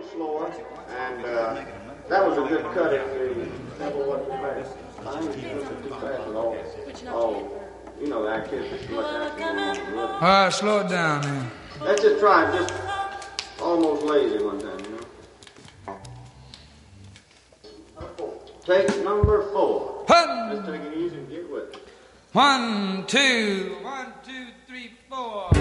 slower, and that was a good cut if the tempo wasn't too fast. I think it's too fast at all. Oh, you know, the activity. All right, slow it down, man. Let's just try it, just almost lazy one time, you know. Take number 4. Let's take it easy and get with it. 1, 2, 1, 2, 3, 4.